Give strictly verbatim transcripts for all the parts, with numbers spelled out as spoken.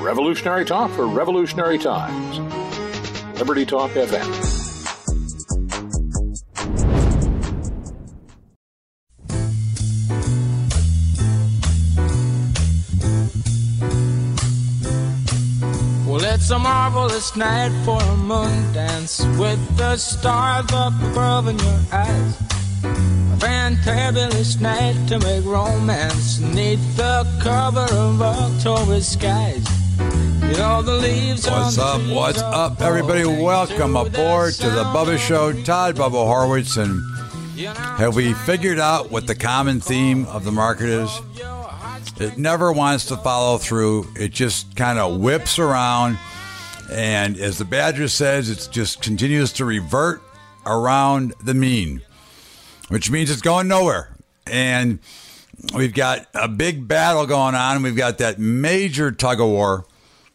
Revolutionary talk for revolutionary times. Liberty Talk F M. Well, it's a marvelous night for a moon dance with the stars up above in your eyes. A fantabulous night to make romance neath the cover of October skies. You know, the leaves What's up? What's up, everybody? Welcome aboard to the Bubba Show. Todd Bubba Horwitz, and have we figured out what the common theme of the market is? It never wants to follow through. It just kind of whips around, and as the Badger says, it just continues to revert around the mean, which means it's going nowhere. And we've got a big battle going on. We've got that major tug of war,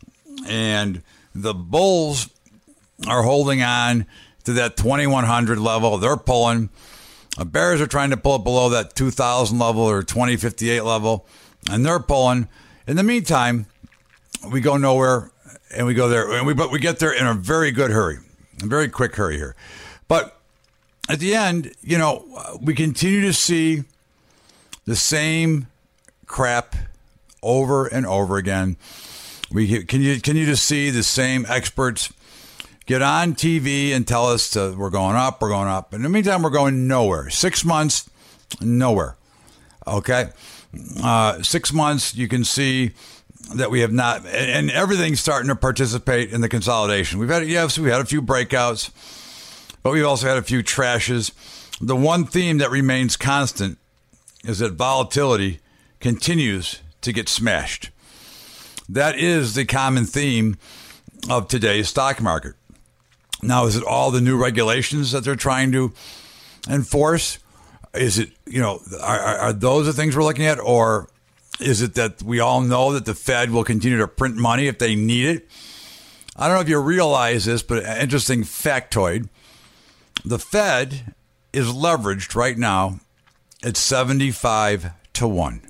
and the bulls are holding on to that twenty-one hundred level. They're pulling. The bears are trying to pull it below that two thousand level or twenty fifty-eight level, and they're pulling. In the meantime, we go nowhere, and we go there, and we but we get there in a very good hurry, a very quick hurry here. But at the end, you know, we continue to see the same crap over and over again. We can you can you just see the same experts get on T V and tell us to, we're going up, we're going up. In the meantime, we're going nowhere. Six months, nowhere. Okay, uh, six months. You can see that we have not, and, and everything's starting to participate in the consolidation. We've had yes, we had a few breakouts, but we've also had a few trashes. The one theme that remains constant is that volatility continues to get smashed. That is the common theme of today's stock market. Now, is it all the new regulations that they're trying to enforce? Is it, you know, are, are those the things we're looking at? Or is it that we all know that the Fed will continue to print money if they need it? I don't know if you realize this, but an interesting factoid. The Fed is leveraged right now at seventy-five to one.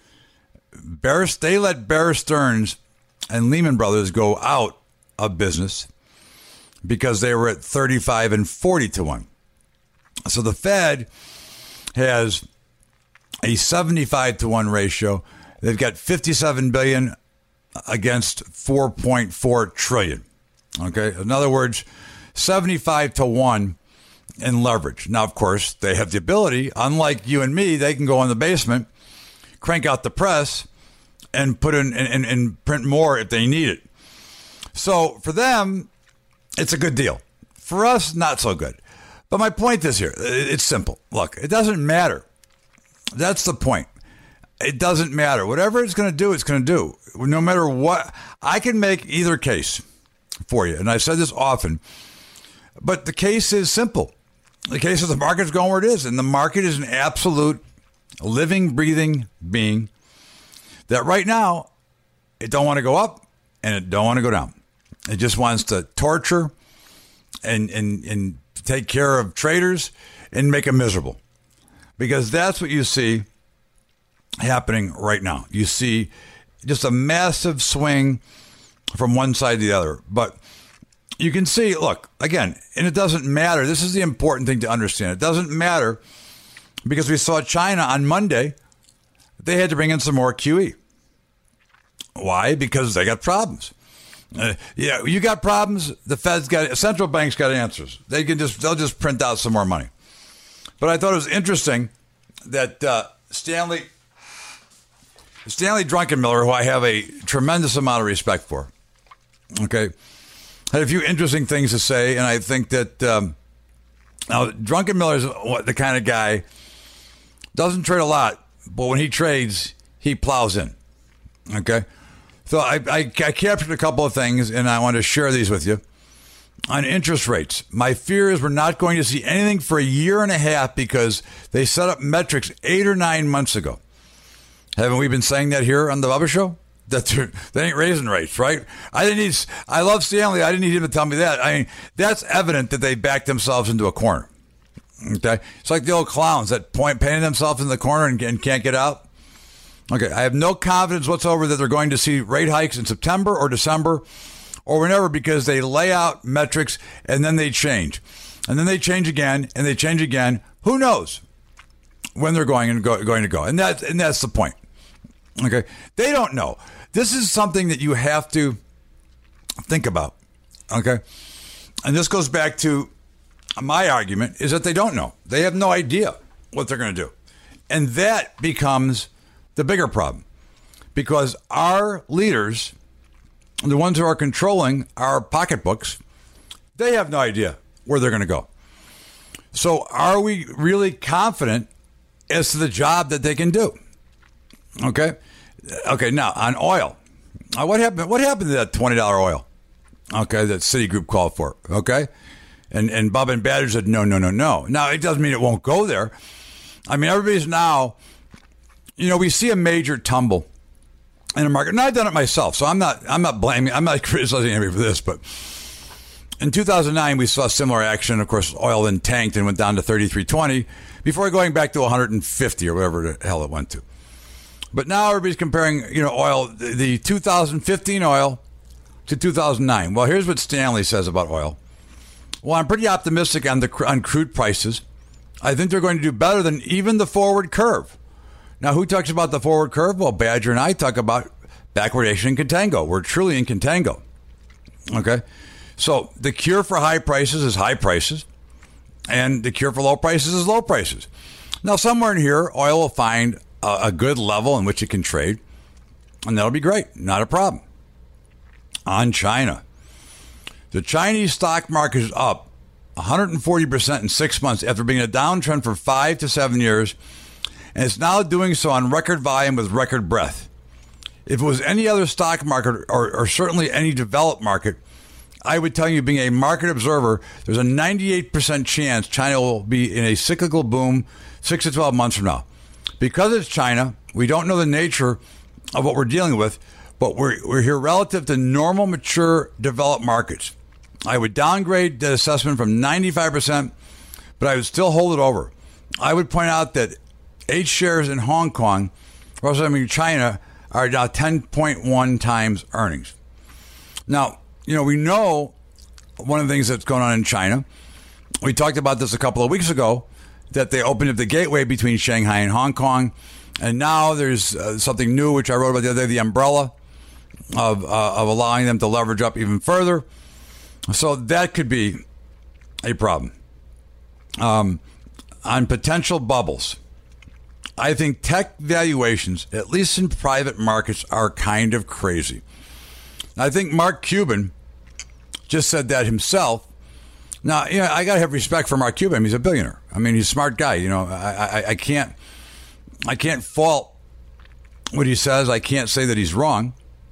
Bear, they let Bear Stearns and Lehman Brothers go out of business because they were at thirty-five and forty to one. So the Fed has a seventy-five to one ratio. They've got fifty-seven billion dollars against four point four trillion dollars. Okay. In other words, seventy-five to one in leverage. Now, of course, they have the ability, unlike you and me, they can go in the basement, crank out the press, and put in and, and print more if they need it. So for them, it's a good deal. For us, not so good. But my point is here, it's simple. Look, it doesn't matter. That's the point. It doesn't matter. Whatever it's going to do, it's going to do. No matter what, I can make either case for you. And I said this often, but the case is simple. The case is the market's going where it is. And the market is an absolute living, breathing being that right now, it don't want to go up and it don't want to go down. It just wants to torture and, and, and take care of traders and make them miserable. Because that's what you see happening right now. You see just a massive swing from one side to the other. But you can see, look, again, and it doesn't matter. This is the important thing to understand. It doesn't matter because we saw China on Monday. They had to bring in some more Q E. Why? Because they got problems. Uh, yeah, you got problems. The Fed's got, central banks got answers. They can just, they'll just print out some more money. But I thought it was interesting that uh, Stanley, Stanley Druckenmiller, who I have a tremendous amount of respect for, okay, had a few interesting things to say, and I think that um, now Druckenmiller is the kind of guy doesn't trade a lot, but when he trades, he plows in. Okay, so I, I, I captured a couple of things, and I want to share these with you. On interest rates, my fear is we're not going to see anything for a year and a half because they set up metrics eight or nine months ago. Haven't we been saying that here on the Bubba Show? That they ain't raising rates, right? I didn't need. I love Stanley. I didn't need him to tell me that. I mean, that's evident that they backed themselves into a corner. Okay, it's like the old clowns that point painted themselves in the corner and, and can't get out. Okay, I have no confidence whatsoever that they're going to see rate hikes in September or December or whenever, because they lay out metrics and then they change. And then they change again and they change again. Who knows when they're going and go, going to go? And that's, and that's the point. Okay, they don't know. This is something that you have to think about. Okay, and this goes back to my argument is that they don't know. They have no idea what they're going to do. And that becomes the bigger problem, because our leaders, the ones who are controlling our pocketbooks, they have no idea where they're going to go. So are we really confident as to the job that they can do? Okay. Okay. Now on oil, uh, what happened? What happened to that twenty dollars oil? Okay. That Citigroup called for. Okay. And, and Bob and Badger said, no, no, no, no. Now it doesn't mean it won't go there. I mean, everybody's now, you know, we see a major tumble in the market. And I've done it myself, so I'm not I'm not blaming, I'm not criticizing anybody for this, but in two thousand nine, we saw similar action. Of course, oil then tanked and went down to thirty-three twenty before going back to one hundred fifty or whatever the hell it went to. But now everybody's comparing, you know, oil, the, the two thousand fifteen oil to two thousand nine. Well, here's what Stanley says about oil. Well, I'm pretty optimistic on the on crude prices. I think they're going to do better than even the forward curve. Now, who talks about the forward curve? Well, Badger and I talk about backwardation in contango. We're truly in contango. Okay? So the cure for high prices is high prices, and the cure for low prices is low prices. Now, somewhere in here, oil will find a, a good level in which it can trade, and that'll be great. Not a problem. On China, the Chinese stock market is up one hundred forty percent in six months after being a downtrend for five to seven years, and it's now doing so on record volume with record breadth. If it was any other stock market, or, or certainly any developed market, I would tell you, being a market observer, there's a ninety-eight percent chance China will be in a cyclical boom six to twelve months from now. Because it's China, we don't know the nature of what we're dealing with, but we're, we're here relative to normal, mature, developed markets. I would downgrade that assessment from ninety-five percent, but I would still hold it over. I would point out that H shares in Hong Kong, or also I mean China, are now ten point one times earnings. Now, you know, we know one of the things that's going on in China. We talked about this a couple of weeks ago, that they opened up the gateway between Shanghai and Hong Kong. And now there's uh, something new, which I wrote about the other day, the umbrella of, uh, of allowing them to leverage up even further. So that could be a problem. Um, on potential bubbles, I think tech valuations, at least in private markets, are kind of crazy. I think Mark Cuban just said that himself. Now, you know, I got to have respect for Mark Cuban. He's a billionaire. I mean, he's a smart guy. You know, I, I, I can't, I can't fault what he says. I can't say that he's wrong.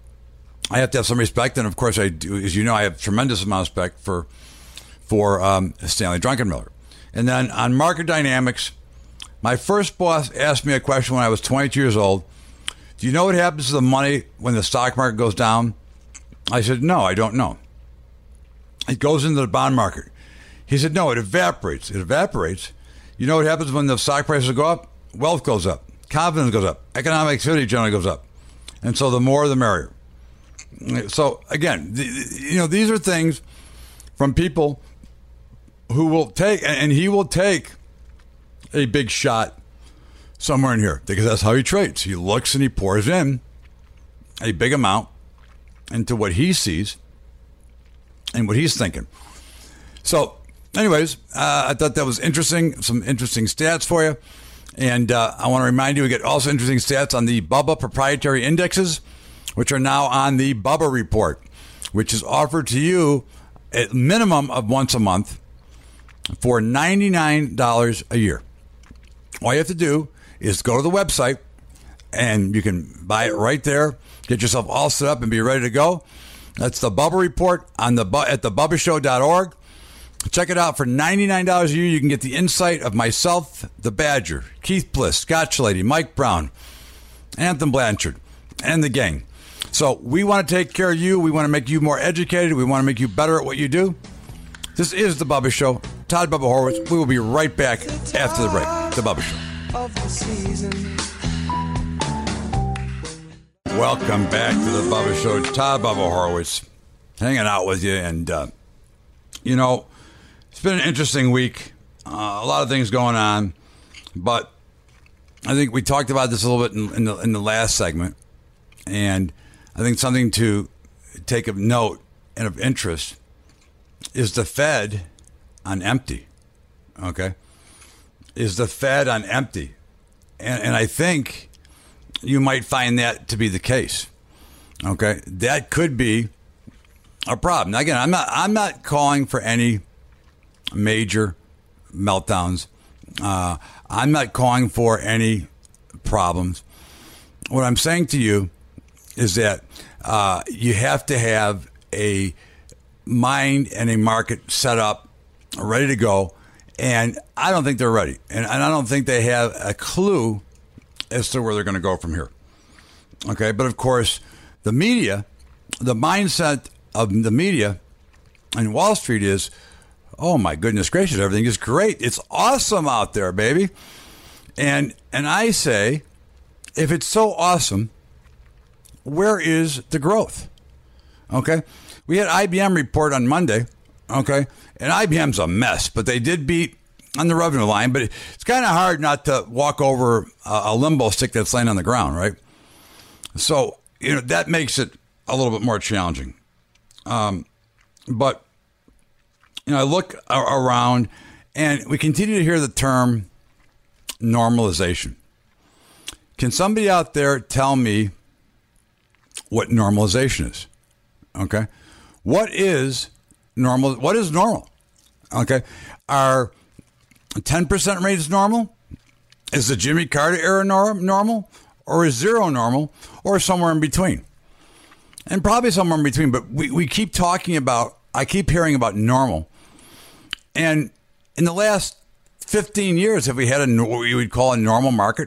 I have to have some respect, and of course, I do. As you know, I have tremendous amount of respect for for um, Stanley Druckenmiller. And then on market dynamics, my first boss asked me a question when I was twenty-two years old. Do you know what happens to the money when the stock market goes down? I said, no, I don't know. It goes into the bond market. He said, no, it evaporates. It evaporates. You know what happens when the stock prices go up? Wealth goes up. Confidence goes up. Economic activity generally goes up. And so the more, the merrier. So, again, you know, these are things from people who will take, and he will take a big shot somewhere in here, because that's how he trades. He looks and he pours in a big amount into what he sees and what he's thinking. So, anyways, uh, I thought that was interesting. Some interesting stats for you. And uh, I want to remind you, we get also interesting stats on the Bubba proprietary indexes, which are now on the Bubba Report, which is offered to you at minimum of once a month for ninety-nine dollars a year. All you have to do is go to the website, and you can buy it right there. Get yourself all set up and be ready to go. That's the Bubba Report on the at the bubba show dot org. Check it out for ninety-nine dollars a year. You can get the insight of myself, the Badger, Keith Bliss, Scott Lady, Mike Brown, Anthem Blanchard, and the gang. So we want to take care of you. We want to make you more educated. We want to make you better at what you do. This is The Bubba Show. Todd Bubba Horwitz. We will be right back after the break. The Bubba Show. Of the season, Welcome back to the Bubba Show. Todd Bubba Horowitz hanging out with you. And, uh, you know, it's been an interesting week. Uh, a lot of things going on. But I think we talked about this a little bit in, in, the, in the last segment. And I think something to take of note and of interest is the Fed on empty. Okay? Is the Fed on empty. And, and I think you might find that to be the case. Okay, that could be a problem. Now, again, I'm not. I'm not calling for any major meltdowns. Uh, I'm not calling for any problems. What I'm saying to you is that uh, you have to have a mind and a market set up, ready to go. And I don't think they're ready, and, and I don't think they have a clue as to where they're going to go from here. Okay, but of course, the media, the mindset of the media and Wall Street is, oh my goodness gracious, everything is great. It's awesome out there, baby. And and I say, if it's so awesome, where is the growth? Okay, we had I B M report on Monday. Okay, and I B M's a mess, but they did beat on the revenue line, but it's kind of hard not to walk over a limbo stick that's laying on the ground, right? So, you know, that makes it a little bit more challenging. Um, but, you know, I look around and we continue to hear the term normalization. Can somebody out there tell me what normalization is? Okay. What is normal? What is normal? Okay. Are ten percent rates normal? Is the Jimmy Carter era norm, normal? Or is zero normal? Or somewhere in between? And probably somewhere in between. But we, we keep talking about, I keep hearing about normal. And in the last fifteen years, have we had a, what we would call a normal market?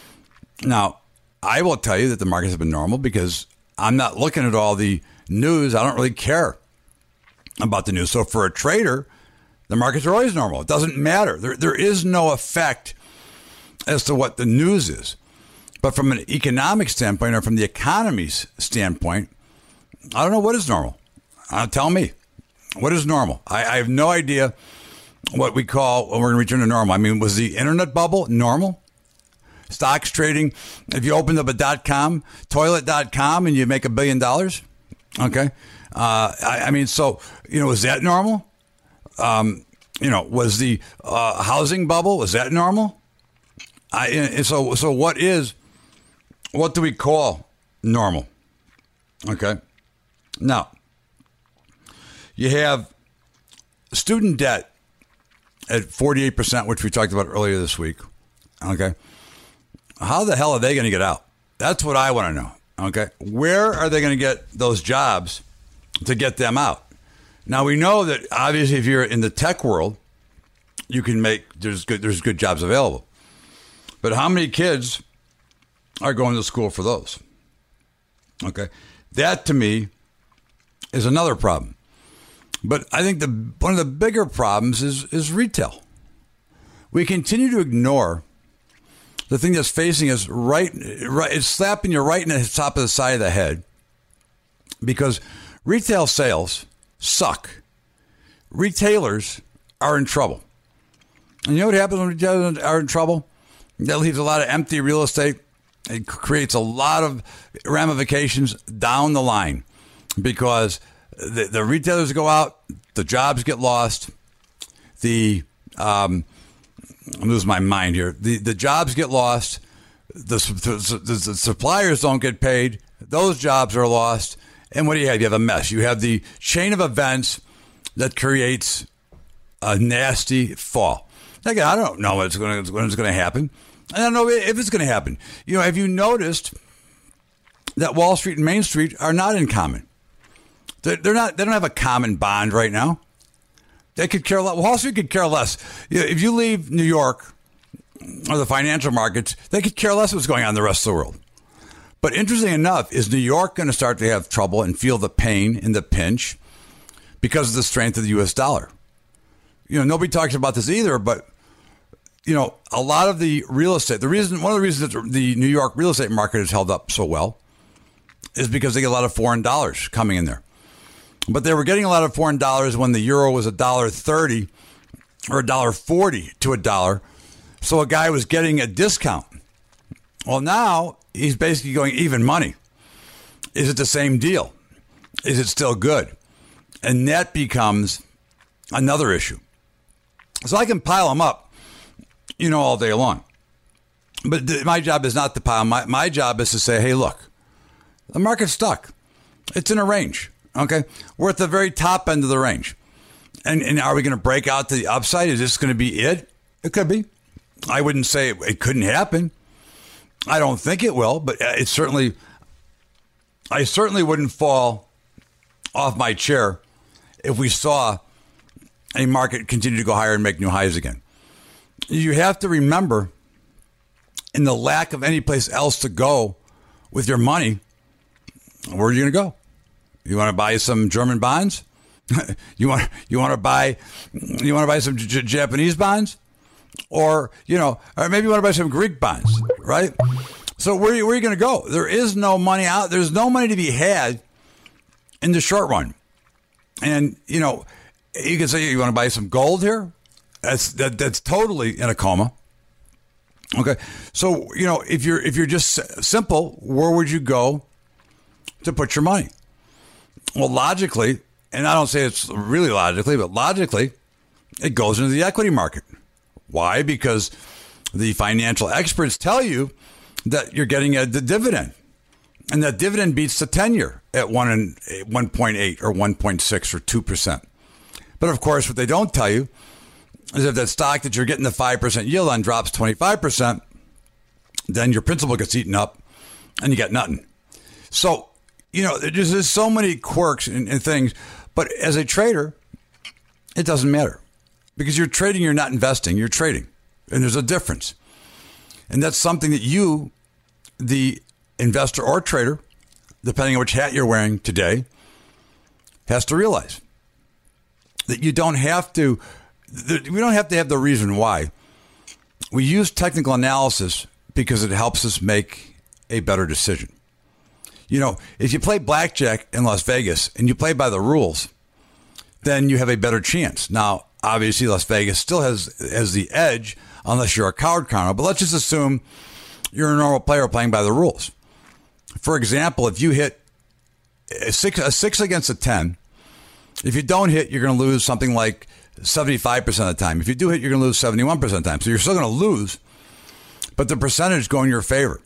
Now, I will tell you that the markets have been normal because I'm not looking at all the news. I don't really care about the news. So for a trader, the markets are always normal. It doesn't matter. There, there is no effect as to what the news is. But from an economic standpoint or from the economy's standpoint, I don't know what is normal. Uh, tell me. What is normal? I, I have no idea what we call when we're going to return to normal. I mean, was the internet bubble normal? Stocks trading, if you opened up a dot-com, toilet dot com, and you make a billion dollars? Okay. Uh, I, I mean, so, you know, was that normal? Um, you know, was the uh, housing bubble, was that normal? I, and so, so what is, what do we call normal? Okay. Now, you have student debt at forty-eight percent, which we talked about earlier this week. Okay. How the hell are they going to get out? That's what I want to know. Okay. Where are they going to get those jobs to get them out? Now, we know that obviously if you're in the tech world, you can make, there's good, there's good jobs available. But how many kids are going to school for those? Okay. That to me is another problem. But I think the one of the bigger problems is, is retail. We continue to ignore the thing that's facing us right, right, it's slapping you right in the top of the side of the head because retail sales suck. Retailers are in trouble. And you know what happens when retailers are in trouble? That leaves a lot of empty real estate. It creates a lot of ramifications down the line because the, the retailers go out, the jobs get lost, the um, I'm losing my mind here. The the jobs get lost, the, the, the suppliers don't get paid, those jobs are lost, and what do you have? You have a mess. You have the chain of events that creates a nasty fall. Again, I don't know when it's going to, when it's going to happen. I don't know if it's going to happen. You know, have you noticed that Wall Street and Main Street are not in common? They're, they're not. They don't have a common bond right now. They could care less. Wall Street could care less. If you leave New York or the financial markets, they could care less what's going on in the rest of the world. But interesting enough, is New York going to start to have trouble and feel the pain and the pinch because of the strength of the U S dollar? You know, nobody talks about this either, but, you know, a lot of the real estate, the reason, one of the reasons that the New York real estate market has held up so well is because they get a lot of foreign dollars coming in there. But they were getting a lot of foreign dollars when the euro was one dollar thirty or one dollar forty to a dollar. So a guy was getting a discount. Well, now he's basically going even money. Is it the same deal? Is it still good? And that becomes another issue. So I can pile them up, you know, all day long. But th- my job is not to pile. My, my job is to say, hey, look, the market's stuck. It's in a range, okay? We're at the very top end of the range. And, and are we going to break out to the upside? Is this going to be it? It could be. I wouldn't say it, it couldn't happen. I don't think it will, but it certainly, I certainly wouldn't fall off my chair if we saw a market continue to go higher and make new highs again. You have to remember, in the lack of any place else to go with your money, where are you going to go? You want to buy some German bonds? you want you want to buy you want to buy some J- Japanese bonds, or you know, or maybe you want to buy some Greek bonds, right? So where are you, where are you going to go? There is no money out. There's no money to be had in the short run, and you know, you can say you want to buy some gold here. That's that, that's totally in a coma. Okay, so you know, if you're if you're just simple, where would you go to put your money? Well, logically, and I don't say it's really logically, but logically, it goes into the equity market. Why? Because the financial experts tell you that you're getting a the dividend, and that dividend beats the ten-year at one and one point eight or one point six or two percent. But of course, what they don't tell you is if that stock that you're getting the five percent yield on drops twenty-five percent, then your principal gets eaten up and you get nothing. So, you know, there's, there's so many quirks and, and things. But as a trader, it doesn't matter. Because you're trading, you're not investing, you're trading. And there's a difference. And that's something that you, the investor or trader, depending on which hat you're wearing today, has to realize. That you don't have to, we don't have to have the reason why. We use technical analysis because it helps us make a better decision. You know, if you play blackjack in Las Vegas and you play by the rules, then you have a better chance. Now, obviously, Las Vegas still has, has the edge unless you're a card counter. But let's just assume you're a normal player playing by the rules. For example, if you hit a six, a six against a ten, if you don't hit, you're going to lose something like seventy-five percent of the time. If you do hit, you're going to lose seventy-one percent of the time. So you're still going to lose, but the percentage go in your favor.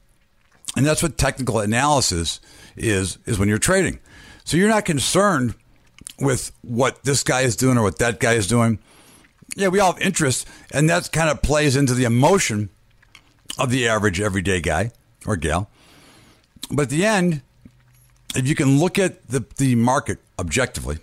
And that's what technical analysis is, is when you're trading. So you're not concerned with what this guy is doing or what that guy is doing. Yeah, we all have interest, and that kind of plays into the emotion of the average everyday guy or gal. But at the end, if you can look at the, the market objectively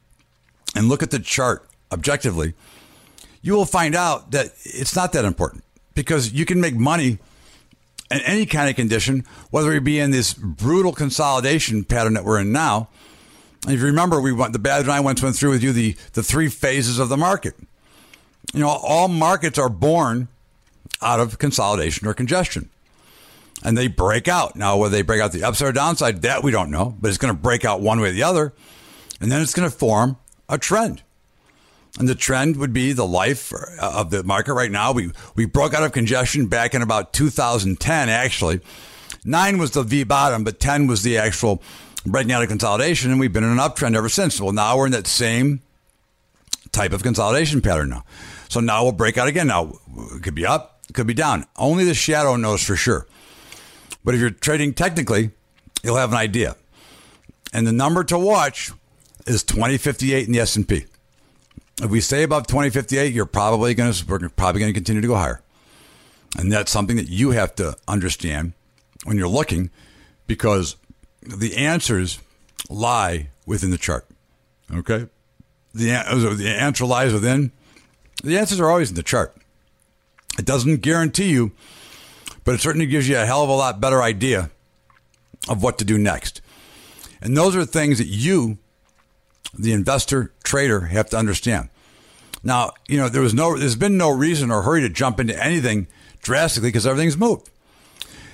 and look at the chart objectively, you will find out that it's not that important because you can make money in any kind of condition, whether it be in this brutal consolidation pattern that we're in now. And if you remember, we went, the Bad and I went, went through with you the, the three phases of the market. You know, all markets are born out of consolidation or congestion. And they break out. Now, whether they break out the upside or downside, that we don't know. But it's going to break out one way or the other. And then it's going to form a trend. And the trend would be the life of the market right now. We we broke out of congestion back in about two thousand ten, actually. Nine was the V bottom, but ten was the actual breaking out of consolidation. And we've been in an uptrend ever since. Well, now we're in that same type of consolidation pattern now. So now we'll break out again. Now, it could be up, it could be down. Only the shadow knows for sure. But if you're trading technically, you'll have an idea. And the number to watch is twenty fifty-eight in the S and P. If we stay above twenty fifty-eight, you're probably going to we're probably going to continue to go higher. And that's something that you have to understand when you're looking, because the answers lie within the chart. Okay? The, the answer lies within. The answers are always in the chart. It doesn't guarantee you, but it certainly gives you a hell of a lot better idea of what to do next. And those are things that you, the investor trader, have to understand. Now, you know, there was no, there's been no reason or hurry to jump into anything drastically because everything's moved.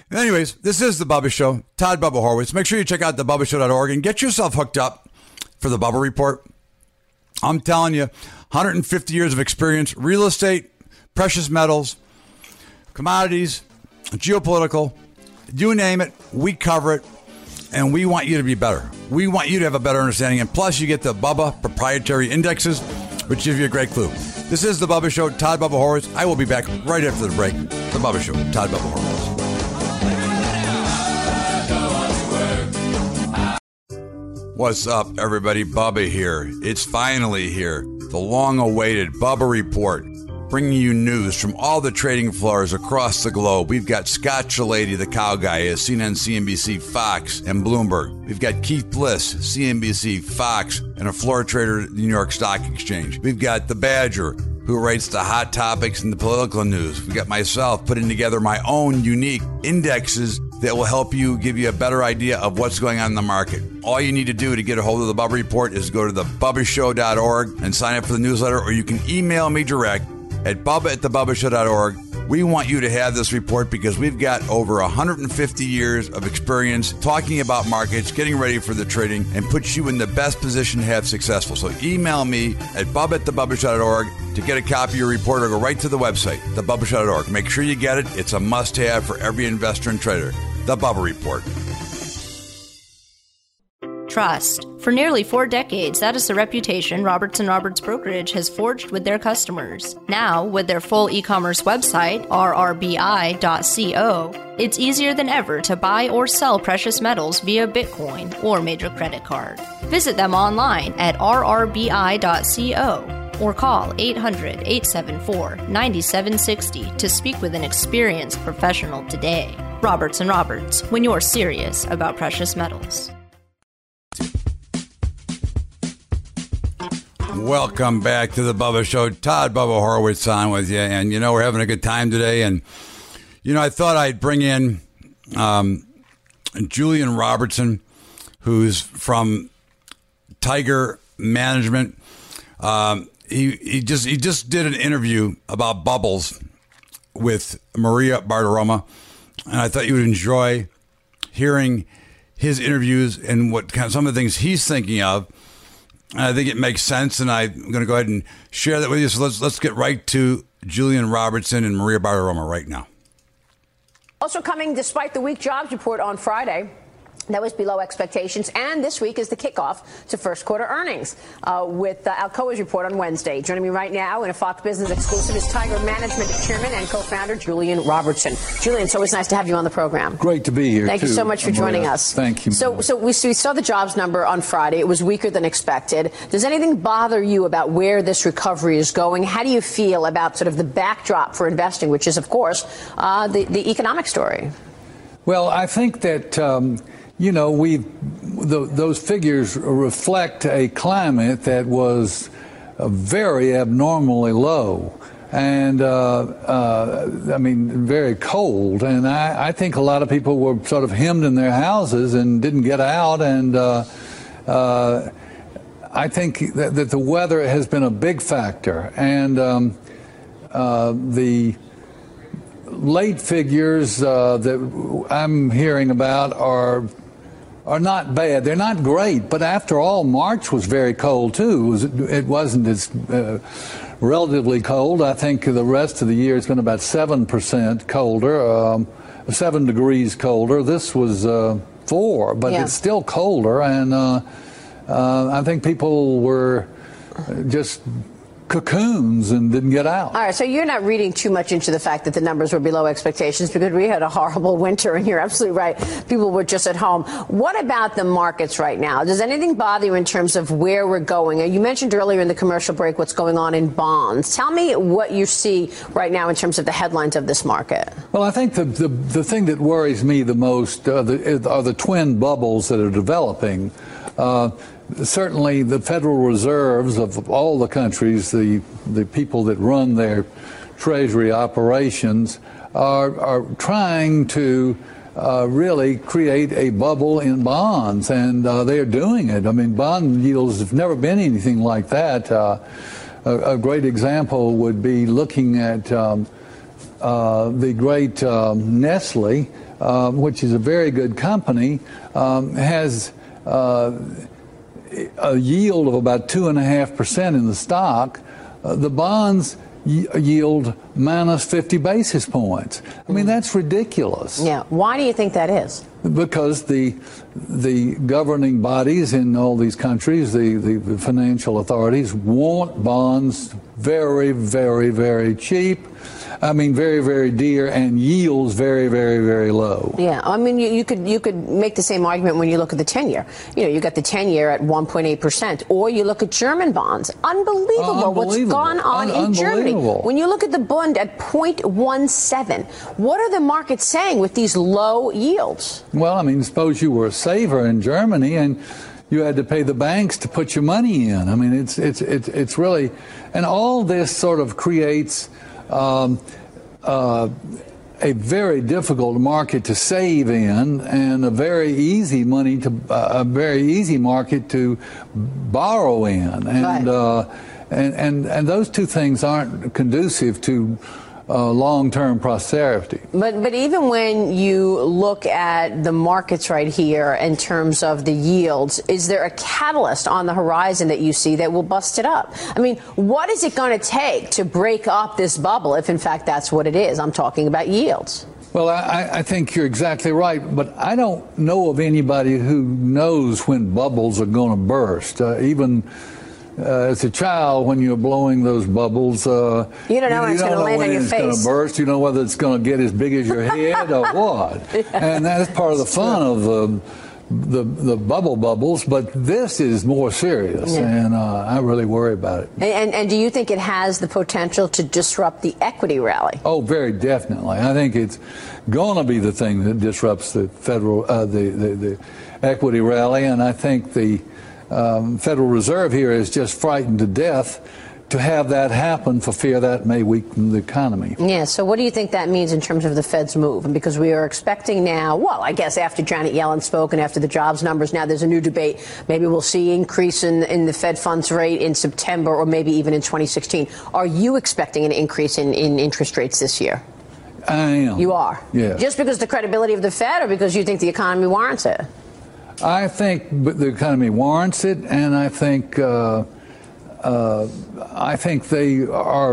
Anyways, this is The Bubba Show. Todd Bubba Horwitz. Make sure you check out the bubba show dot org and get yourself hooked up for the Bubba Report. I'm telling you, one hundred fifty years of experience, real estate, precious metals, commodities, geopolitical, you name it, we cover it, and we want you to be better. We want you to have a better understanding, and plus you get the Bubba proprietary indexes, which give you a great clue. This is The Bubba Show, Todd Bubba Horwitz. I will be back right after the break. The Bubba Show, Todd Bubba Horwitz. What's up, everybody? Bubba here. It's finally here. The long-awaited Bubba Report, bringing you news from all the trading floors across the globe. We've got Scott Shellady, the cow guy, at C N N, C N B C, Fox, and Bloomberg. We've got Keith Bliss, C N B C, Fox, and a floor trader at the New York Stock Exchange. We've got the Badger, who writes the hot topics and the political news. We've got myself putting together my own unique indexes that will help you, give you a better idea of what's going on in the market. All you need to do to get a hold of the Bubba Report is go to the bubba show dot org and sign up for the newsletter, or you can email me direct at bubba at the bubba show dot org. We want you to have this report because we've got over one hundred fifty years of experience talking about markets, getting ready for the trading, and puts you in the best position to have successful. So email me at bubba at the bubba show dot org to get a copy of your report, or go right to the website, the bubba show dot org. Make sure you get it. It's a must-have for every investor and trader. The Bubba Report. Trust. For nearly four decades, that is the reputation Roberts and Roberts Brokerage has forged with their customers. Now, with their full e-commerce website, r r b i dot co, it's easier than ever to buy or sell precious metals via Bitcoin or major credit card. Visit them online at r r b i dot co or call eight hundred, eight seven four, nine seven six zero to speak with an experienced professional today. Roberts and Roberts, when you're serious about precious metals. Welcome back to the Bubba Show. Todd Bubba Horwitz on with you. And, you know, we're having a good time today. And, you know, I thought I'd bring in um, Julian Robertson, who's from Tiger Management. Um, he, he just he just did an interview about bubbles with Maria Bartiromo. And I thought you would enjoy hearing his interviews and what kind of, some of the things he's thinking of. And I think it makes sense, and I'm going to go ahead and share that with you. So let's let's get right to Julian Robertson and Maria Bartiromo right now. Also coming despite the weak jobs report on Friday. That was below expectations. And this week is the kickoff to first quarter earnings uh, with uh, Alcoa's report on Wednesday. Joining me right now in a Fox Business exclusive is Tiger Management Chairman and co-founder Julian Robertson. Julian, it's always nice to have you on the program. Great to be here. Thank too, you so much for Maria. joining us. Thank you. So, so we, we saw the jobs number on Friday. It was weaker than expected. Does anything bother you about where this recovery is going? How do you feel about sort of the backdrop for investing, which is, of course, uh, the, the economic story? Well, I think that, um, you know, we the, those figures reflect a climate that was uh, very abnormally low and, uh, uh, I mean, very cold. And I, I think a lot of people were sort of hemmed in their houses and didn't get out. And uh, uh, I think that, that the weather has been a big factor. And um, uh, the late figures uh, that I'm hearing about are are not bad. They're not great, but after all, March was very cold too. It, was, it wasn't as uh, relatively cold. I think the rest of the year it's been about seven percent colder, um, seven degrees colder. This was uh, four, but yeah. It's still colder, and uh, uh, I think people were just cocoons and didn't get out. All right, so you're not reading too much into the fact that the numbers were below expectations because we had a horrible winter, and you're absolutely right. People were just at home. What about the markets right now? Does anything bother you in terms of where we're going? You mentioned earlier in the commercial break what's going on in bonds. Tell me what you see right now in terms of the headlines of this market. Well, I think the the, the thing that worries me the most uh, the, are the twin bubbles that are developing. Uh, Certainly, the Federal Reserves of all the countries, the the people that run their treasury operations, are are trying to uh, really create a bubble in bonds, and uh, they are doing it. I mean, bond yields have never been anything like that. Uh, a, a great example would be looking at um, uh, the great um, Nestle, uh, which is a very good company, um, has uh, a yield of about two and a half percent in the stock. Uh, the bonds y- yield minus fifty basis points. I mean, that's ridiculous. Yeah. Why do you think that is? Because the the governing bodies in all these countries, the, the, the financial authorities, want bonds very, very, very cheap. I mean, very, very dear, and yields very, very, very low. Yeah, I mean, you, you could you could make the same argument when you look at the ten-year. You know, you got the ten-year at one point eight percent, or you look at German bonds. Unbelievable, uh, unbelievable. What's gone on Un- in Germany. When you look at the Bund at zero point one seven, what are the markets saying with these low yields? Well, I mean, suppose you were a saver in Germany and you had to pay the banks to put your money in. I mean, it's it's it's it's really, and all this sort of creates Um, uh, a very difficult market to save in, and a very easy money to uh, a very easy market to borrow in, and right. uh, and and and those two things aren't conducive to uh, long-term prosperity. But but even when you look at the markets right here in terms of the yields, is there a catalyst on the horizon that you see that will bust it up? I mean, what is it going to take to break up this bubble if, in fact, that's what it is? I'm talking about yields. Well, I, I think you're exactly right, but I don't know of anybody who knows when bubbles are going to burst. Uh, even Uh, as a child, when you're blowing those bubbles, uh, you don't know when it's going to land on your face. It's going to burst. You know whether it's going to get as big as your head or what. Yeah. And that's part of the fun of the, the the bubble bubbles. But this is more serious, yeah. and uh, I really worry about it. And, and and do you think it has the potential to disrupt the equity rally? Oh, very definitely. I think it's going to be the thing that disrupts the federal uh, the, the the equity rally, and I think the Um, Federal Reserve here is just frightened to death to have that happen for fear that may weaken the economy. Yeah, so what do you think that means in terms of the Fed's move? And because we are expecting now, well, I guess after Janet Yellen spoke and after the jobs numbers, now there's a new debate. Maybe we'll see increase in, in the Fed funds rate in September or maybe even in twenty sixteen. Are you expecting an increase in, in interest rates this year? I am. You are? Yeah. Just because the credibility of the Fed or because you think the economy warrants it? I think the economy warrants it, and I think uh, uh, I think they are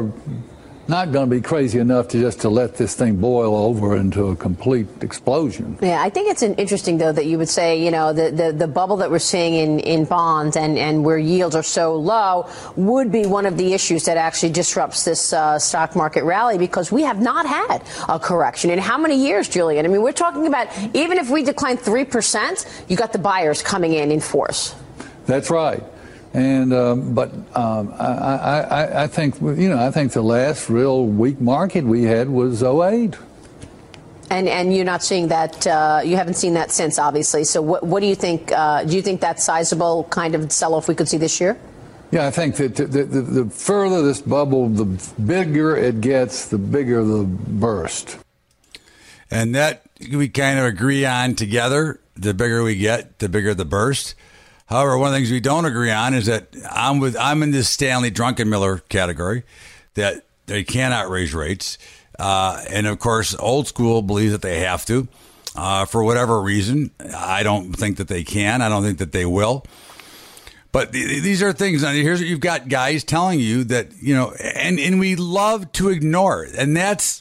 not going to be crazy enough to just to let this thing boil over into a complete explosion. Yeah, I think it's an interesting, though, that you would say, you know, the, the, the bubble that we're seeing in, in bonds and, and where yields are so low would be one of the issues that actually disrupts this uh, stock market rally, because we have not had a correction. In how many years, Julian? I mean, we're talking about even if we decline three percent, you got the buyers coming in in force. That's right. And um, but um, I, I, I think you know I think the last real weak market we had was oh eight. And and you're not seeing that. Uh, you haven't seen that since, obviously. So what what do you think? Uh, do you think that sizable kind of sell-off we could see this year? Yeah, I think that the, the, the further this bubble, the bigger it gets, the bigger the burst. And that we kind of agree on together. The bigger we get, the bigger the burst. However, one of the things we don't agree on is that I'm with I'm in this Stanley Druckenmiller category, that they cannot raise rates. Uh, and, of course, old school believes that they have to uh, for whatever reason. I don't think that they can. I don't think that they will. But th- these are things. Here's what you've got guys telling you that, you know, and, and we love to ignore it. And that's,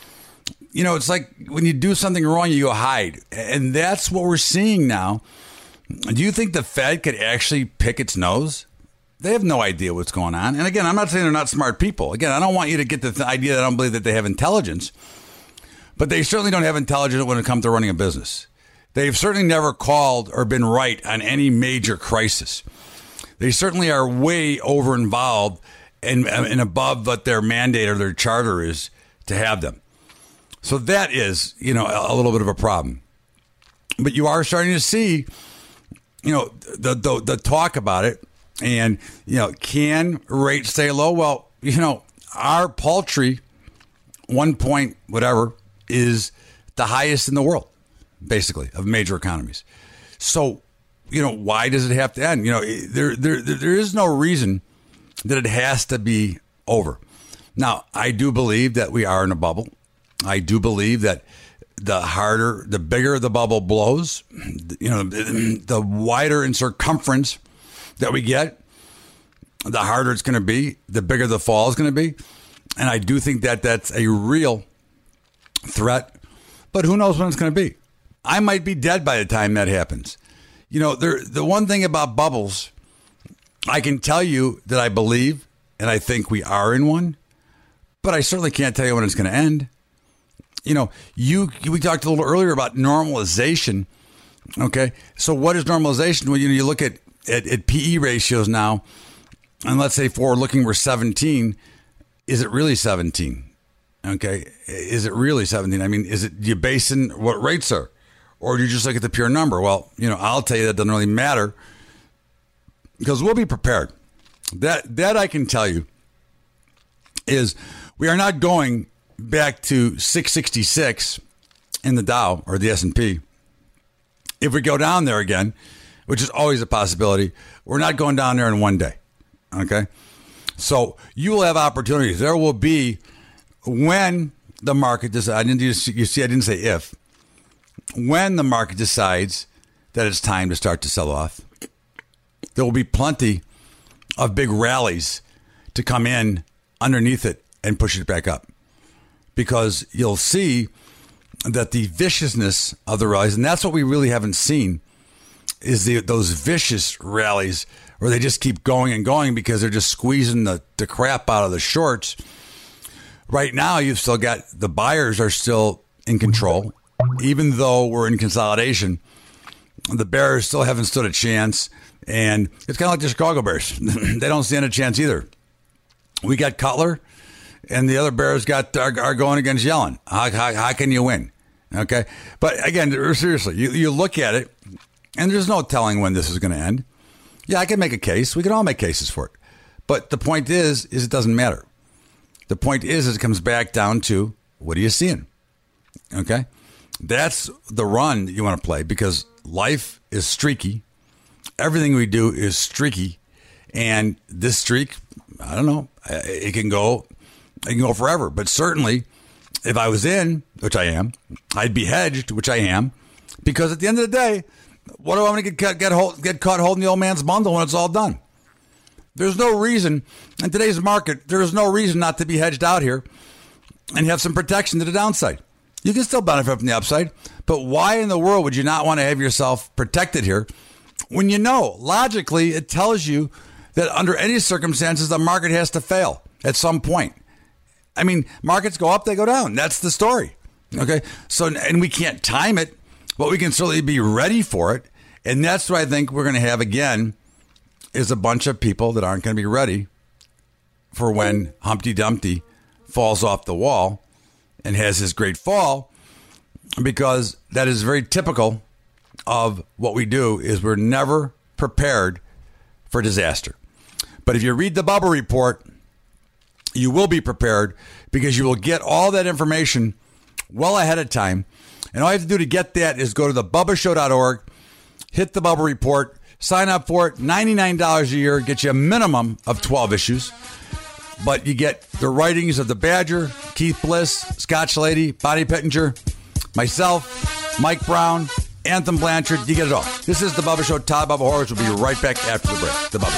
you know, it's like when you do something wrong, you go hide. And that's what we're seeing now. Do you think the Fed could actually pick its nose? They have no idea what's going on. And again, I'm not saying they're not smart people. Again, I don't want you to get the th- idea that I don't believe that they have intelligence. But they certainly don't have intelligence when it comes to running a business. They've certainly never called or been right on any major crisis. They certainly are way over involved and, and above what their mandate or their charter is to have them. So that is, you know, a, a little bit of a problem. But you are starting to see, you know, the, the the talk about it, and, you know, can rates stay low? Well, you know, our paltry one point whatever is the highest in the world, basically, of major economies. So, you know, why does it have to end? You know, there there there is no reason that it has to be over. Now, I do believe that we are in a bubble. I do believe that the harder, the bigger the bubble blows, you know, the wider in circumference that we get, the harder it's going to be, the bigger the fall is going to be. And I do think that that's a real threat. But who knows when it's going to be? I might be dead by the time that happens. You know, there, the one thing about bubbles, I can tell you that I believe, and I think we are in one, but I certainly can't tell you when it's going to end. You know, you we talked a little earlier about normalization. Okay, so what is normalization? Well, you know, you look at, at, at P E ratios now, and let's say forward looking, we're seventeen. Is it really seventeen? Okay, is it really seventeen? I mean, is it, do you base in what rates are? Or do you just look at the pure number? Well, you know, I'll tell you that doesn't really matter because we'll be prepared. That that I can tell you is we are not going back to six sixty-six in the Dow or the S and P. If we go down there again, which is always a possibility, we're not going down there in one day. Okay? So you will have opportunities. There will be, when the market decides, I didn't, you see, I didn't say if, when the market decides that it's time to start to sell off, there will be plenty of big rallies to come in underneath it and push it back up. Because you'll see that the viciousness of the rallies, and that's what we really haven't seen, is the, those vicious rallies where they just keep going and going because they're just squeezing the, the crap out of the shorts. Right now, you've still got the buyers are still in control. Even though we're in consolidation, the Bears still haven't stood a chance. And it's kind of like the Chicago Bears. They don't stand a chance either. We got Cutler, and the other Bears got are, are going against Yellen. How, how, how can you win? Okay. But again, seriously, you, you look at it, and there's no telling when this is going to end. Yeah, I can make a case. We can all make cases for it. But the point is, is it doesn't matter. The point is, is it comes back down to, what are you seeing? Okay. That's the run that you want to play because life is streaky. Everything we do is streaky. And this streak, I don't know, it can go, it can go forever. But certainly, if I was in, which I am, I'd be hedged, which I am, because at the end of the day, what do I want to get get hold, get caught holding the old man's bundle when it's all done? There's no reason in today's market. There is no reason not to be hedged out here and have some protection to the downside. You can still benefit from the upside, but why in the world would you not want to have yourself protected here when you know logically it tells you that under any circumstances the market has to fail at some point? I mean, markets go up, they go down. That's the story. Okay, so and we can't time it, but we can certainly be ready for it, and that's what I think we're going to have again is a bunch of people that aren't going to be ready for when Humpty Dumpty falls off the wall and has his great fall, because that is very typical of what we do is we're never prepared for disaster. But if you read the bubble report, you will be prepared because you will get all that information well ahead of time. And all you have to do to get that is go to the bubba show dot org, hit the bubble report, sign up for it, ninety-nine dollars a year, get you a minimum of twelve issues. But you get the writings of the Badger, Keith Bliss, Scotch Lady, Bonnie Pittenger, myself, Mike Brown, Anthem Blanchard. You get it all. This is The Bubba Show. Todd Bubba Horowitz will be right back after the break. The Bubba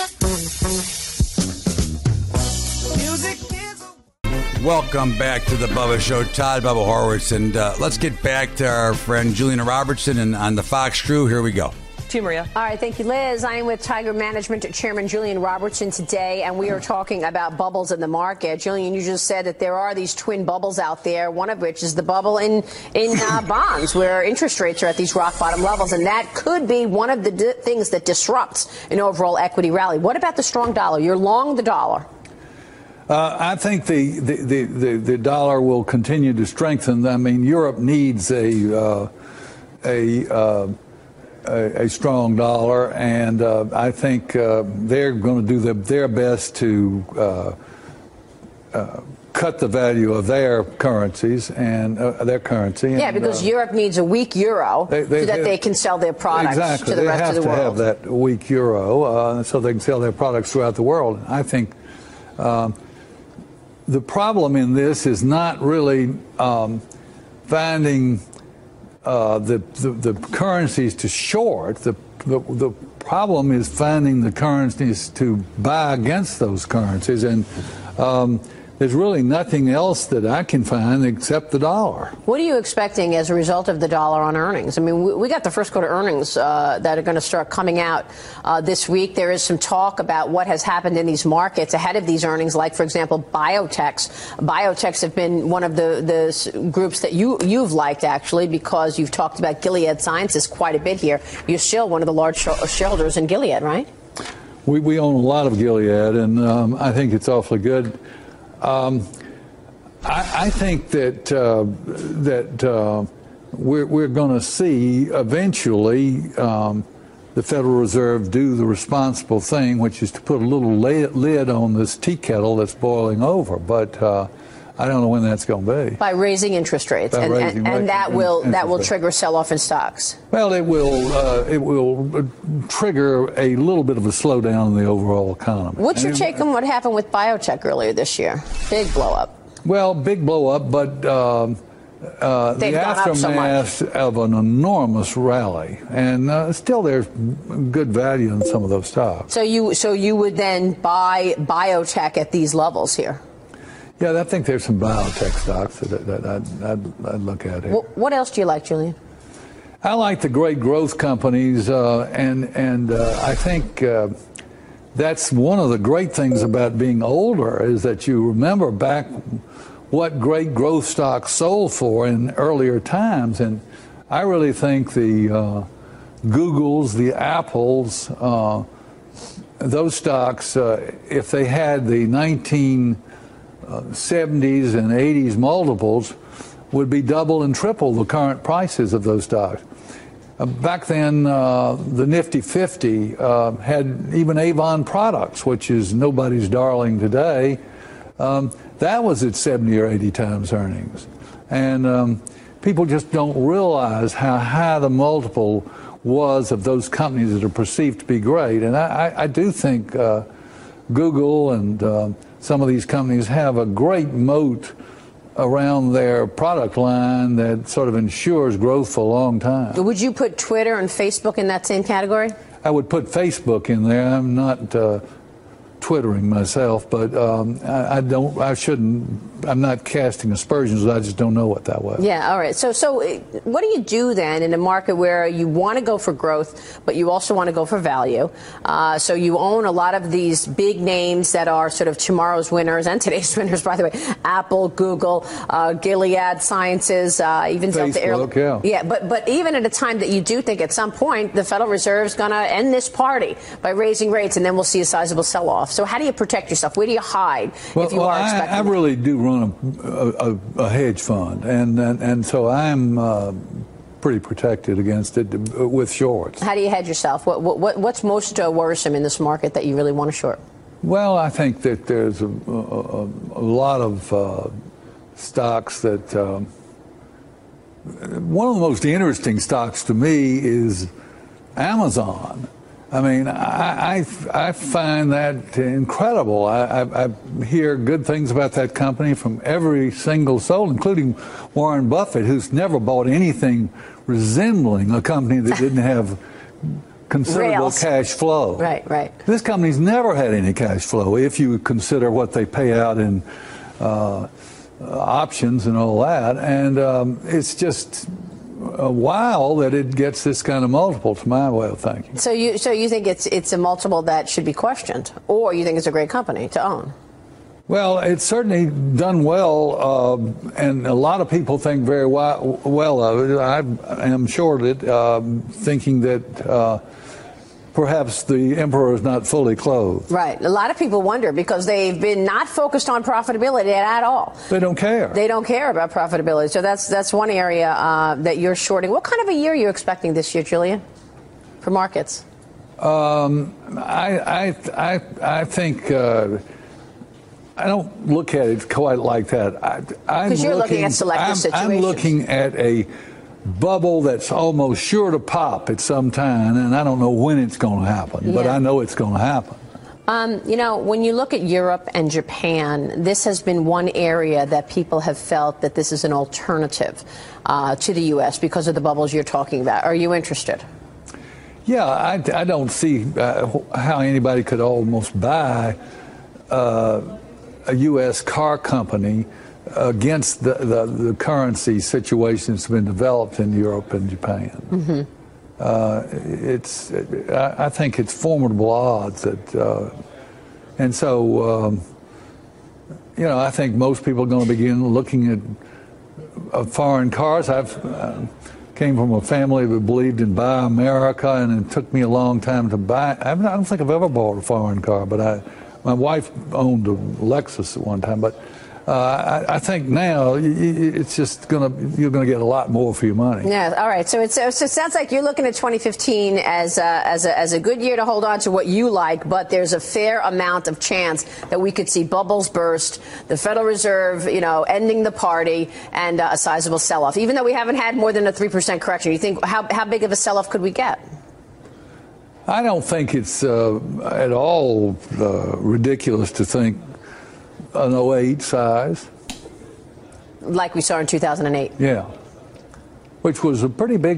Show. Welcome back to The Bubba Show. Todd Bubba Horowitz. And uh, let's get back to our friend Julian Robertson and on the Fox crew. Here we go. To you, Maria. All right, thank you, Liz. I am with Tiger Management Chairman Julian Robertson today, and we are talking about bubbles in the market. Julian, you just said that there are these twin bubbles out there, one of which is the bubble in, in uh, bonds, where interest rates are at these rock-bottom levels, and that could be one of the di- things that disrupts an overall equity rally. What about the strong dollar? You're long the dollar. Uh, I think the, the, the, the, the dollar will continue to strengthen. I mean, Europe needs a uh, a uh, A, a strong dollar, and uh, I think uh, they're going to do the, their best to uh, uh, cut the value of their currencies and uh, their currency. Yeah, and, because uh, Europe needs a weak euro they, they, so that they, they can sell their products exactly. to the they rest of the world. They have to have that weak euro uh, so they can sell their products throughout the world. I think um, the problem in this is not really um, finding uh, the, the the currencies to short. The, the the problem is finding the currencies to buy against those currencies, and um, there's really nothing else that I can find except the dollar. What are you expecting as a result of the dollar on earnings? I mean, we, we got the first quarter earnings uh, that are going to start coming out uh, this week. There is some talk about what has happened in these markets ahead of these earnings, like, for example, biotechs. Biotechs have been one of the, the groups that you, you've liked, actually, because you've talked about Gilead Sciences quite a bit here. You're still one of the large shareholders in Gilead, right? We, we own a lot of Gilead, and um, I think it's awfully good. Um, I, I think that uh, that uh, we're, we're going to see eventually um, the Federal Reserve do the responsible thing, which is to put a little lid on this tea kettle that's boiling over. But uh, I don't know when that's going to be. By raising interest rates, By and, raising and, and that will that will rates. trigger sell-off in stocks. Well, it will uh, it will trigger a little bit of a slowdown in the overall economy. What's your and take on what happened with biotech earlier this year? Big blow up. Well, big blow up, but um, uh, the aftermath so of an enormous rally, and uh, still there's good value in some of those stocks. So you so you would then buy biotech at these levels here? Yeah, I think there's some biotech stocks that, that I'd, I'd, I'd look at here. What, what else do you like, Julian? I like the great growth companies, uh, and and uh, I think uh, that's one of the great things about being older is that you remember back what great growth stocks sold for in earlier times, and I really think the uh, Googles, the Apples, uh, those stocks, uh, if they had the nineteen seventies and eighties multiples, would be double and triple the current prices of those stocks. Uh, back then, uh, the Nifty fifty uh, had even Avon Products, which is nobody's darling today. Um, that was at seventy or eighty times earnings. And um, people just don't realize how high the multiple was of those companies that are perceived to be great. And I, I, I do think uh, Google and uh, some of these companies have a great moat around their product line that sort of ensures growth for a long time. Would you put Twitter and Facebook in that same category? I would put Facebook in there. I'm not uh, Twittering myself, but um, I, I don't. I shouldn't. I'm not casting aspersions. I just don't know what that was. Yeah. All right. So, so what do you do then in a market where you want to go for growth, but you also want to go for value? Uh, so you own a lot of these big names that are sort of tomorrow's winners and today's winners, by the way. Apple, Google, uh, Gilead Sciences, uh, even Delta Facebook, Air. yeah. Yeah. But but even at a time that you do think at some point the Federal Reserve is going to end this party by raising rates, and then we'll see a sizable sell-off. So how do you protect yourself? Where do you hide well, if you well, are I, expecting I that? really do run a, a, a hedge fund, and and, and so I'm uh, pretty protected against it with shorts. How do you hedge yourself? What, what what's most uh, worrisome in this market that you really want to short? Well, I think that there's a, a, a lot of uh, stocks that. Um, one of the most interesting stocks to me is Amazon. I mean, I, I, I find that incredible. I, I, I hear good things about that company from every single soul, including Warren Buffett, who's never bought anything resembling a company that didn't have considerable Rails. cash flow. Right, right. This company's never had any cash flow if you consider what they pay out in uh, options and all that. And um, it's just a while that it gets this kind of multiple, to my way of thinking. So you so you think it's it's a multiple that should be questioned, or you think it's a great company to own? Well, it's certainly done well, uh, and a lot of people think very well, well of it. I am sure of it, uh, thinking that uh, perhaps the emperor is not fully clothed. Right. A lot of people wonder because they've been not focused on profitability at all. They don't care. They don't care about profitability. So that's that's one area uh, that you're shorting. What kind of a year are you expecting this year, Julian, for markets? Um, I, I, I, I think uh, I don't look at it quite like that. Because you're looking, looking at selective I'm, situations. I'm looking at a bubble that's almost sure to pop at some time, and I don't know when it's going to happen, yeah. but I know it's going to happen. Um, you know, when you look at Europe and Japan, this has been one area that people have felt that this is an alternative uh, to the U S because of the bubbles you're talking about. Are you interested? Yeah, I, I don't see uh, how anybody could almost buy uh, a U S car company against the, the, the currency situation that's been developed in Europe and Japan. Mm-hmm. Uh, it's, I, I think it's formidable odds that, uh, and so, um, you know, I think most people are going to begin looking at uh, foreign cars. I've uh, came from a family that believed in Buy America, and it took me a long time to buy. I don't think I've ever bought a foreign car, but I, my wife owned a Lexus at one time, but Uh, I, I think now it's just gonna you're gonna get a lot more for your money. Yeah. All right. So it's, so it sounds like you're looking at twenty fifteen as a, as a, as a good year to hold on to what you like, but there's a fair amount of chance that we could see bubbles burst, the Federal Reserve, you know, ending the party, and uh, a sizable sell-off. Even though we haven't had more than a three percent correction, you think how how big of a sell-off could we get? I don't think it's uh, at all uh, ridiculous to think an oh eight size. Like we saw in two thousand eight. Yeah. Which was a pretty big,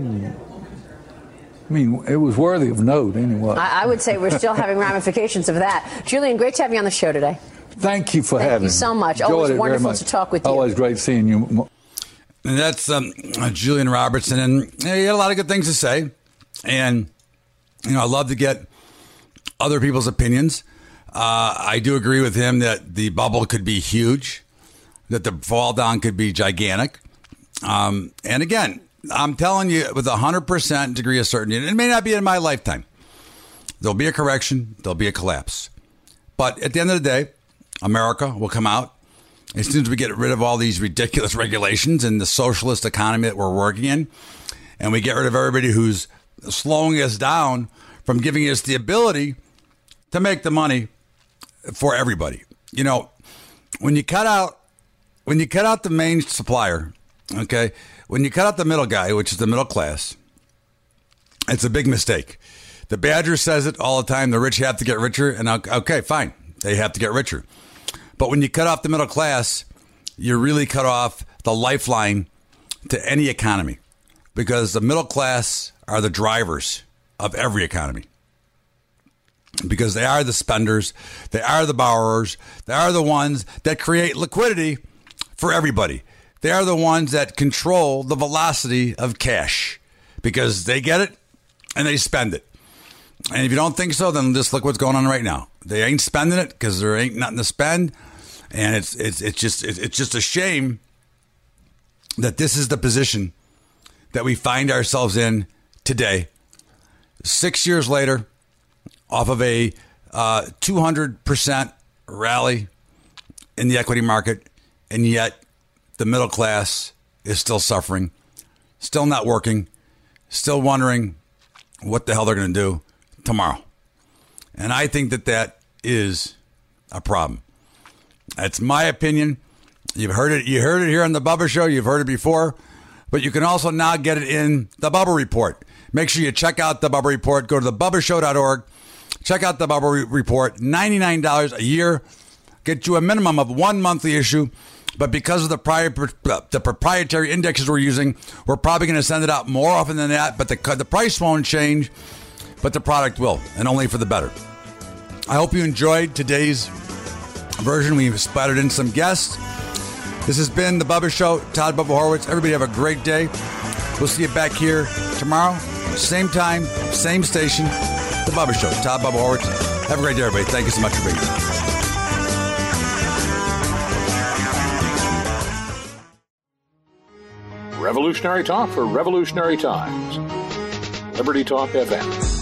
I mean, it was worthy of note anyway. I, I would say we're still having ramifications of that. Julian, great to have you on the show today. Thank you for Thank having me. Thank you so much. Enjoyed Always wonderful much. to talk with you. Always great seeing you. And that's um, Julian Robertson, and you know, he had a lot of good things to say. And, you know, I love to get other people's opinions. Uh, I do agree with him that the bubble could be huge, that the fall down could be gigantic. Um, and again, I'm telling you with a one hundred percent degree of certainty, and it may not be in my lifetime, there'll be a correction, there'll be a collapse. But at the end of the day, America will come out as soon as we get rid of all these ridiculous regulations and the socialist economy that we're working in, and we get rid of everybody who's slowing us down from giving us the ability to make the money for everybody. You know, when you cut out, when you cut out the main supplier, okay, when you cut out the middle guy, which is the middle class, it's a big mistake. The Badger says it all the time. The rich have to get richer, and okay, fine, they have to get richer. But when you cut off the middle class, you really cut off the lifeline to any economy, because the middle class are the drivers of every economy. Because they are the spenders, they are the borrowers, they are the ones that create liquidity for everybody. They are the ones that control the velocity of cash, because they get it and they spend it. And if you don't think so, then just look what's going on right now. They ain't spending it because there ain't nothing to spend, and it's it's it's just it's just a shame that this is the position that we find ourselves in today, six years later. Off of a uh, two hundred percent rally in the equity market, and yet the middle class is still suffering, still not working, still wondering what the hell they're going to do tomorrow. And I think that that is a problem. That's my opinion. You've heard it. You heard it here on the Bubba Show. You've heard it before, but you can also now get it in the Bubba Report. Make sure you check out the Bubba Report. Go to the bubba show dot org. Check out the Bubba Report, ninety-nine dollars a year. Get you a minimum of one monthly issue. But because of the prior, the proprietary indexes we're using, we're probably going to send it out more often than that. But the, the price won't change, but the product will, and only for the better. I hope you enjoyed today's version. We've splattered in some guests. This has been the Bubba Show. Todd Bubba Horwitz. Everybody have a great day. We'll see you back here tomorrow. Same time, same station. The Bubba Show. Todd Bubba Horwitz. Have a great day, everybody. Thank you so much for being here. Revolutionary talk for revolutionary times. Liberty Talk F M.